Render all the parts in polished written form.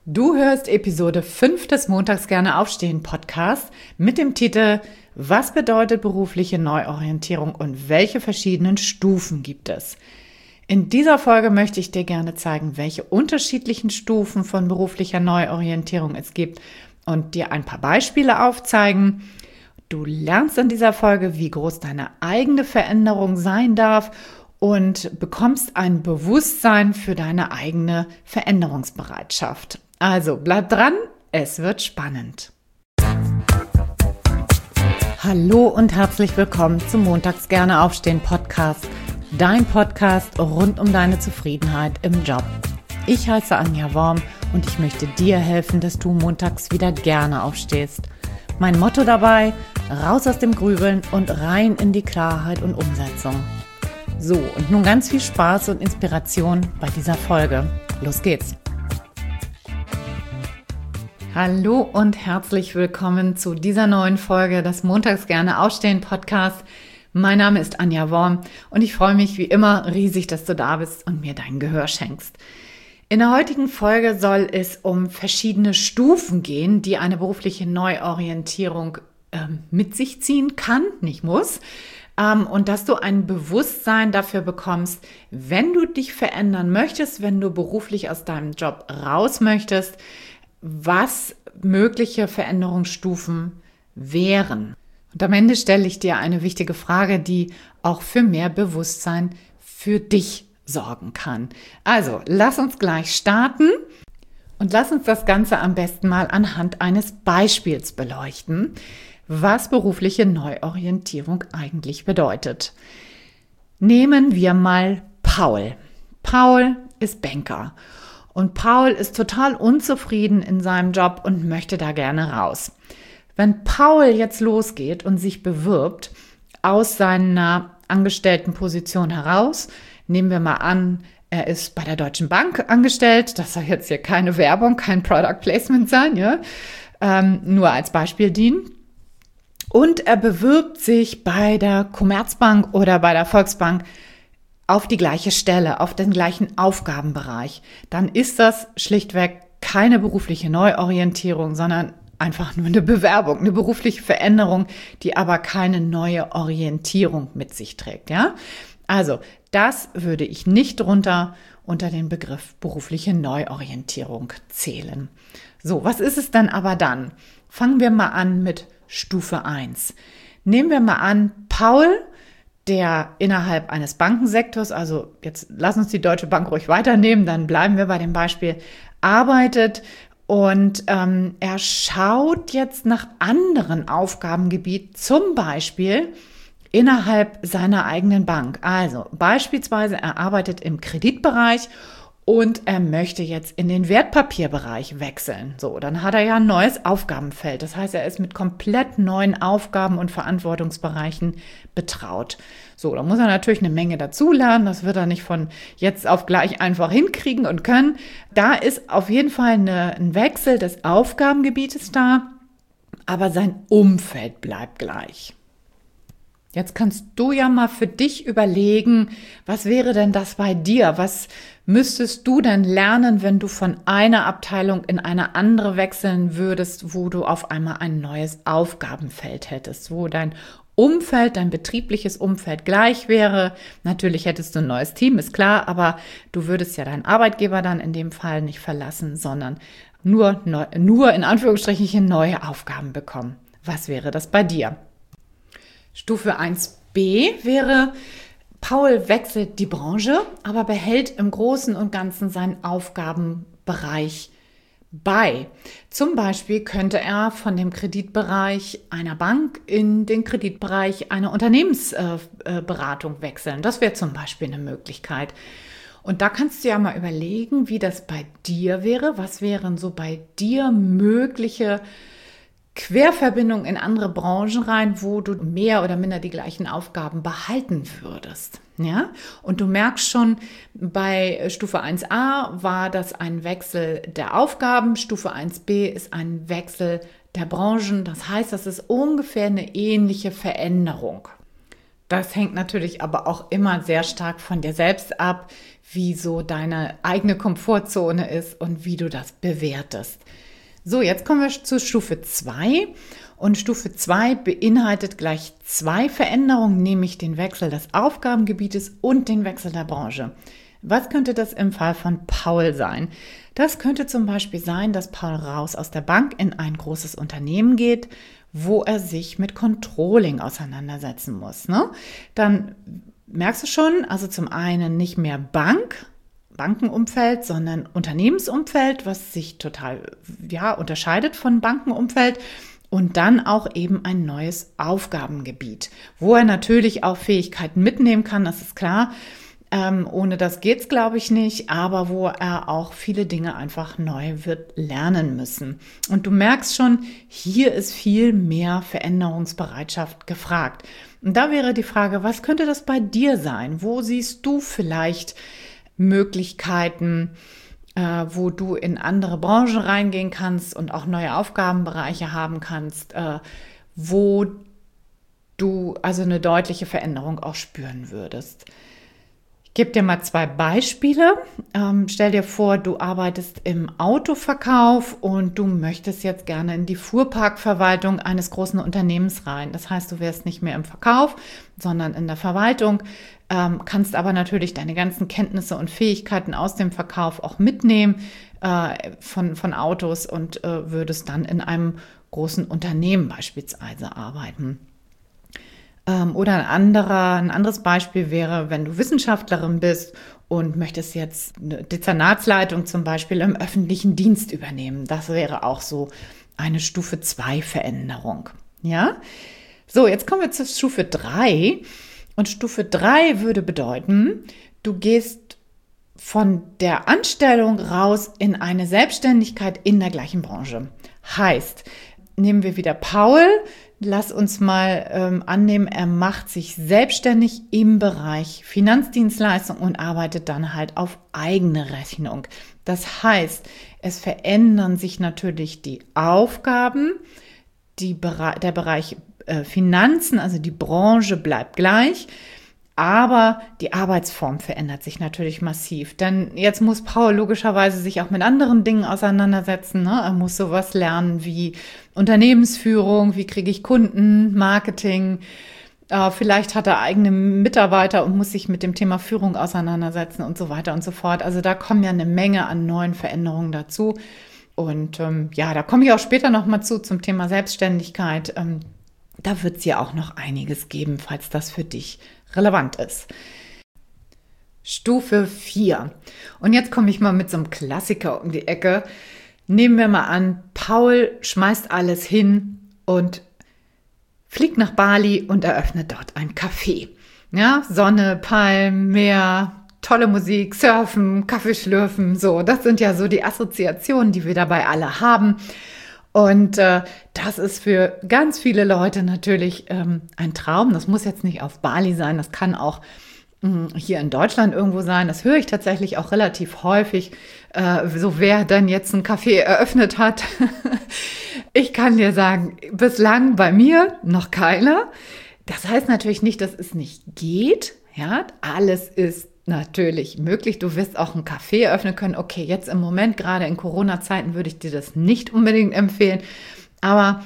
Du hörst Episode 5 des Montags gerne aufstehen Podcast mit dem Titel Was bedeutet berufliche Neuorientierung und welche verschiedenen Stufen gibt es? In dieser Folge möchte ich dir gerne zeigen, welche unterschiedlichen Stufen von beruflicher Neuorientierung es gibt und dir ein paar Beispiele aufzeigen. Du lernst in dieser Folge, wie groß deine eigene Veränderung sein darf und bekommst ein Bewusstsein für deine eigene Veränderungsbereitschaft. Also bleib dran, es wird spannend. Hallo und herzlich willkommen zum Montags gerne aufstehen Podcast, dein Podcast rund um deine Zufriedenheit im Job. Ich heiße Anja Worm und ich möchte dir helfen, dass du montags wieder gerne aufstehst. Mein Motto dabei: raus aus dem Grübeln und rein in die Klarheit und Umsetzung. So, und nun ganz viel Spaß und Inspiration bei dieser Folge. Los geht's! Hallo und herzlich willkommen zu dieser neuen Folge des Montags gerne aufstehen Podcast. Mein Name ist Anja Worm und ich freue mich wie immer riesig, dass du da bist und mir dein Gehör schenkst. In der heutigen Folge soll es um verschiedene Stufen gehen, die eine berufliche Neuorientierung mit sich ziehen kann, nicht muss. Und dass du ein Bewusstsein dafür bekommst, wenn du dich verändern möchtest, wenn du beruflich aus deinem Job raus möchtest, was mögliche Veränderungsstufen wären. Und am Ende stelle ich dir eine wichtige Frage, die auch für mehr Bewusstsein für dich sorgen kann. Also, lass uns gleich starten und lass uns das Ganze am besten mal anhand eines Beispiels beleuchten, was berufliche Neuorientierung eigentlich bedeutet. Nehmen wir mal Paul. Paul ist Banker. Und Paul ist total unzufrieden in seinem Job und möchte da gerne raus. Wenn Paul jetzt losgeht und sich bewirbt aus seiner Angestelltenposition heraus, nehmen wir mal an, er ist bei der Deutschen Bank angestellt, das soll jetzt hier keine Werbung, kein Product Placement sein, ja? Nur als Beispiel dienen. Und er bewirbt sich bei der Commerzbank oder bei der Volksbank auf die gleiche Stelle, auf den gleichen Aufgabenbereich, dann ist das schlichtweg keine berufliche Neuorientierung, sondern einfach nur eine Bewerbung, eine berufliche Veränderung, die aber keine neue Orientierung mit sich trägt. Ja? Also das würde ich nicht unter den Begriff berufliche Neuorientierung zählen. So, was ist es denn aber dann? Fangen wir mal an mit Stufe 1. Nehmen wir mal an, Paul, der innerhalb eines Bankensektors, also jetzt lass uns die Deutsche Bank ruhig weiternehmen, dann bleiben wir bei dem Beispiel, arbeitet und er schaut jetzt nach anderen Aufgabengebieten, zum Beispiel innerhalb seiner eigenen Bank. Also beispielsweise er arbeitet im Kreditbereich und er möchte jetzt in den Wertpapierbereich wechseln. So, dann hat er ja ein neues Aufgabenfeld. Das heißt, er ist mit komplett neuen Aufgaben und Verantwortungsbereichen betraut. So, da muss er natürlich eine Menge dazulernen. Das wird er nicht von jetzt auf gleich einfach hinkriegen und können. Da ist auf jeden Fall ein Wechsel des Aufgabengebietes da, aber sein Umfeld bleibt gleich. Jetzt kannst du ja mal für dich überlegen, was wäre denn das bei dir? Was müsstest du denn lernen, wenn du von einer Abteilung in eine andere wechseln würdest, wo du auf einmal ein neues Aufgabenfeld hättest, wo dein Umfeld, dein betriebliches Umfeld gleich wäre? Natürlich hättest du ein neues Team, ist klar, aber du würdest ja deinen Arbeitgeber dann in dem Fall nicht verlassen, sondern nur in Anführungsstrichen neue Aufgaben bekommen. Was wäre das bei dir? Stufe 1b wäre, Paul wechselt die Branche, aber behält im Großen und Ganzen seinen Aufgabenbereich bei. Zum Beispiel könnte er von dem Kreditbereich einer Bank in den Kreditbereich einer Unternehmensberatung wechseln. Das wäre zum Beispiel eine Möglichkeit. Und da kannst du ja mal überlegen, wie das bei dir wäre. Was wären so bei dir mögliche Querverbindung in andere Branchen rein, wo du mehr oder minder die gleichen Aufgaben behalten würdest. Ja? Und du merkst schon, bei Stufe 1a war das ein Wechsel der Aufgaben, Stufe 1b ist ein Wechsel der Branchen. Das heißt, das ist ungefähr eine ähnliche Veränderung. Das hängt natürlich aber auch immer sehr stark von dir selbst ab, wie so deine eigene Komfortzone ist und wie du das bewertest. So, jetzt kommen wir zu Stufe 2. Und Stufe 2 beinhaltet gleich 2 Veränderungen, nämlich den Wechsel des Aufgabengebietes und den Wechsel der Branche. Was könnte das im Fall von Paul sein? Das könnte zum Beispiel sein, dass Paul raus aus der Bank in ein großes Unternehmen geht, wo er sich mit Controlling auseinandersetzen muss. Ne? Dann merkst du schon, also zum einen nicht mehr Bankenumfeld, sondern Unternehmensumfeld, was sich total unterscheidet von Bankenumfeld. Und dann auch eben ein neues Aufgabengebiet, wo er natürlich auch Fähigkeiten mitnehmen kann, das ist klar. Ohne das geht's, glaube ich, nicht, aber wo er auch viele Dinge einfach neu wird lernen müssen. Und du merkst schon, hier ist viel mehr Veränderungsbereitschaft gefragt. Und da wäre die Frage, was könnte das bei dir sein? Wo siehst du vielleicht Möglichkeiten, wo du in andere Branchen reingehen kannst und auch neue Aufgabenbereiche haben kannst, wo du also eine deutliche Veränderung auch spüren würdest. Ich gebe dir mal 2 Beispiele. Stell dir vor, du arbeitest im Autoverkauf und du möchtest jetzt gerne in die Fuhrparkverwaltung eines großen Unternehmens rein. Das heißt, du wärst nicht mehr im Verkauf, sondern in der Verwaltung, kannst aber natürlich deine ganzen Kenntnisse und Fähigkeiten aus dem Verkauf auch mitnehmen von Autos und würdest dann in einem großen Unternehmen beispielsweise arbeiten. Oder ein anderes Beispiel wäre, wenn du Wissenschaftlerin bist und möchtest jetzt eine Dezernatsleitung zum Beispiel im öffentlichen Dienst übernehmen. Das wäre auch so eine Stufe 2 Veränderung. Ja? So, jetzt kommen wir zur Stufe 3. Und Stufe 3 würde bedeuten, du gehst von der Anstellung raus in eine Selbstständigkeit in der gleichen Branche. Heißt, nehmen wir wieder Paul. Lass uns mal annehmen, er macht sich selbstständig im Bereich Finanzdienstleistung und arbeitet dann halt auf eigene Rechnung. Das heißt, es verändern sich natürlich die Aufgaben, der Bereich Finanzen, also die Branche bleibt gleich, aber die Arbeitsform verändert sich natürlich massiv. Denn jetzt muss Paul logischerweise sich auch mit anderen Dingen auseinandersetzen. Ne? Er muss sowas lernen wie Unternehmensführung, wie kriege ich Kunden, Marketing. Vielleicht hat er eigene Mitarbeiter und muss sich mit dem Thema Führung auseinandersetzen und so weiter und so fort. Also da kommen ja eine Menge an neuen Veränderungen dazu. Und da komme ich auch später nochmal zum Thema Selbstständigkeit. Da wird es ja auch noch einiges geben, falls das für dich relevant ist. Stufe 4. Und jetzt komme ich mal mit so einem Klassiker um die Ecke. Nehmen wir mal an, Paul schmeißt alles hin und fliegt nach Bali und eröffnet dort ein Café. Ja, Sonne, Palmen, Meer, tolle Musik, Surfen, Kaffee schlürfen, so. Das sind ja so die Assoziationen, die wir dabei alle haben. Und das ist für ganz viele Leute natürlich ein Traum. Das muss jetzt nicht auf Bali sein, das kann auch hier in Deutschland irgendwo sein. Das höre ich tatsächlich auch relativ häufig, so wer dann jetzt ein Café eröffnet hat. Ich kann dir sagen, bislang bei mir noch keiner. Das heißt natürlich nicht, dass es nicht geht. Ja, alles ist natürlich möglich. Du wirst auch ein Café eröffnen können. Okay, jetzt im Moment, gerade in Corona-Zeiten, würde ich dir das nicht unbedingt empfehlen. Aber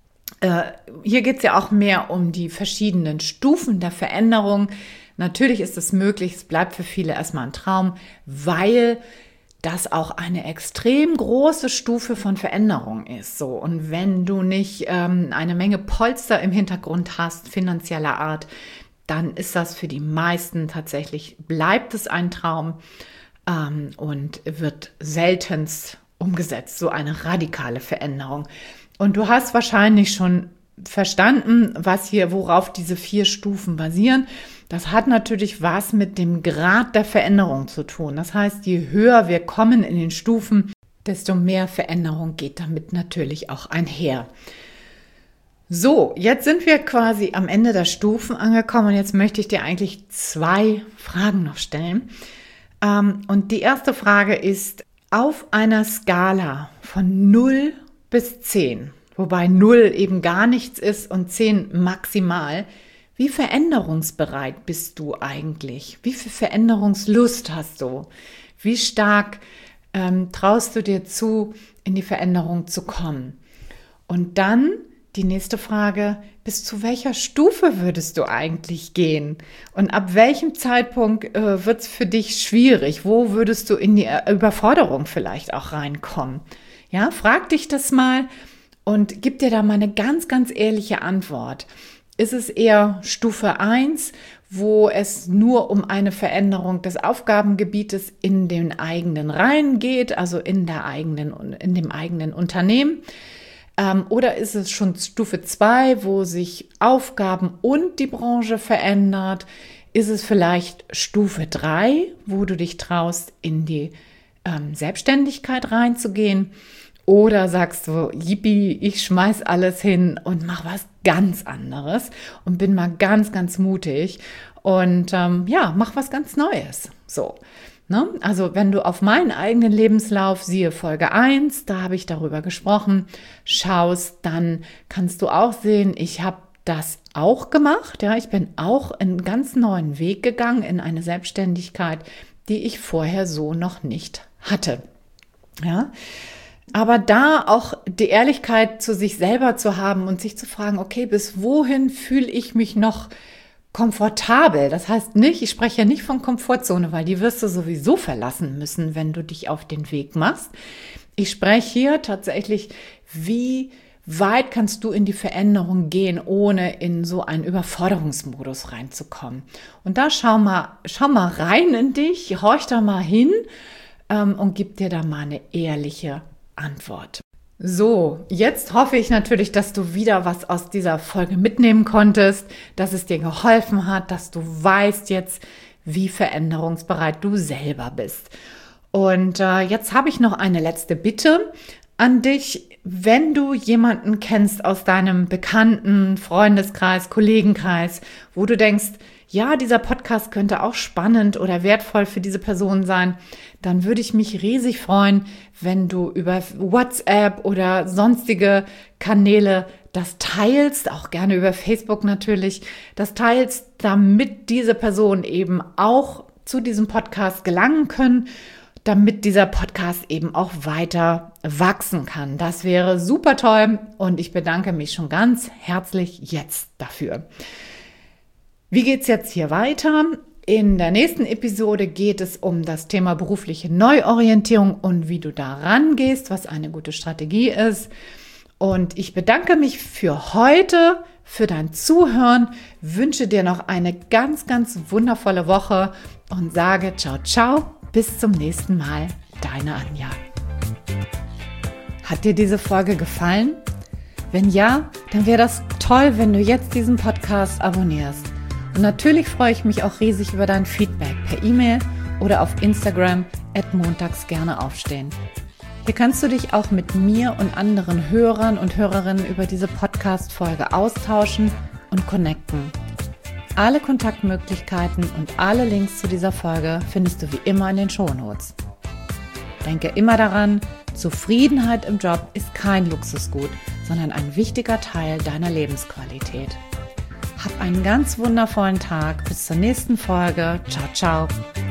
hier geht es ja auch mehr um die verschiedenen Stufen der Veränderung. Natürlich ist es möglich, es bleibt für viele erstmal ein Traum, weil das auch eine extrem große Stufe von Veränderung ist. So, und wenn du nicht eine Menge Polster im Hintergrund hast, finanzieller Art, dann ist das für die meisten tatsächlich, bleibt es ein Traum und wird seltenst umgesetzt, so eine radikale Veränderung. Und du hast wahrscheinlich schon verstanden, worauf diese 4 Stufen basieren. Das hat natürlich was mit dem Grad der Veränderung zu tun. Das heißt, je höher wir kommen in den Stufen, desto mehr Veränderung geht damit natürlich auch einher. So, jetzt sind wir quasi am Ende der Stufen angekommen und jetzt möchte ich dir eigentlich 2 Fragen noch stellen. Und die erste Frage ist, auf einer Skala von 0 bis 10, wobei 0 eben gar nichts ist und 10 maximal, Wie veränderungsbereit bist du eigentlich? Wie viel Veränderungslust hast du? Wie stark traust du dir zu, in die Veränderung zu kommen? Und dann die nächste Frage, bis zu welcher Stufe würdest du eigentlich gehen? Und ab welchem Zeitpunkt wird es für dich schwierig? Wo würdest du in die Überforderung vielleicht auch reinkommen? Ja, frag dich das mal und gib dir da mal eine ganz, ganz ehrliche Antwort. Ist es eher Stufe 1, wo es nur um eine Veränderung des Aufgabengebietes in den eigenen Reihen geht, also in dem eigenen Unternehmen? Oder ist es schon Stufe 2, wo sich Aufgaben und die Branche verändert? Ist es vielleicht Stufe 3, wo du dich traust, in die Selbstständigkeit reinzugehen? Oder sagst du, yippie, ich schmeiß alles hin und mach was ganz anderes und bin mal ganz, ganz mutig und mach was ganz Neues. So. Ne? Also wenn du auf meinen eigenen Lebenslauf, siehe Folge 1, da habe ich darüber gesprochen, schaust, dann kannst du auch sehen, ich habe das auch gemacht. Ja, ich bin auch einen ganz neuen Weg gegangen in eine Selbstständigkeit, die ich vorher so noch nicht hatte. Ja, aber da auch die Ehrlichkeit zu sich selber zu haben und sich zu fragen, okay, bis wohin fühle ich mich noch komfortabel? Das heißt nicht, ich spreche ja nicht von Komfortzone, weil die wirst du sowieso verlassen müssen, wenn du dich auf den Weg machst. Ich spreche hier tatsächlich, wie weit kannst du in die Veränderung gehen, ohne in so einen Überforderungsmodus reinzukommen. Und da schau mal rein in dich, horch da mal hin und gib dir da mal eine ehrliche Antwort. So, jetzt hoffe ich natürlich, dass du wieder was aus dieser Folge mitnehmen konntest, dass es dir geholfen hat, dass du weißt jetzt, wie veränderungsbereit du selber bist. Und jetzt habe ich noch eine letzte Bitte an dich. Wenn du jemanden kennst aus deinem bekannten Freundeskreis, Kollegenkreis, wo du denkst, ja, dieser Podcast könnte auch spannend oder wertvoll für diese Person sein, dann würde ich mich riesig freuen, wenn du über WhatsApp oder sonstige Kanäle das teilst, auch gerne über Facebook natürlich, das teilst, damit diese Personen eben auch zu diesem Podcast gelangen können, damit dieser Podcast eben auch weiter wachsen kann. Das wäre super toll und ich bedanke mich schon ganz herzlich jetzt dafür. Wie geht's jetzt hier weiter? In der nächsten Episode geht es um das Thema berufliche Neuorientierung und wie du da rangehst, was eine gute Strategie ist. Und ich bedanke mich für heute, für dein Zuhören, wünsche dir noch eine ganz, ganz wundervolle Woche und sage ciao, ciao, bis zum nächsten Mal, deine Anja. Hat dir diese Folge gefallen? Wenn ja, dann wäre das toll, wenn du jetzt diesen Podcast abonnierst. Und natürlich freue ich mich auch riesig über dein Feedback per E-Mail oder auf Instagram @montagsgerneaufstehen. Hier kannst du dich auch mit mir und anderen Hörern und Hörerinnen über diese Podcast-Folge austauschen und connecten. Alle Kontaktmöglichkeiten und alle Links zu dieser Folge findest du wie immer in den Shownotes. Denke immer daran, Zufriedenheit im Job ist kein Luxusgut, sondern ein wichtiger Teil deiner Lebensqualität. Hab einen ganz wundervollen Tag. Bis zur nächsten Folge. Ciao, ciao.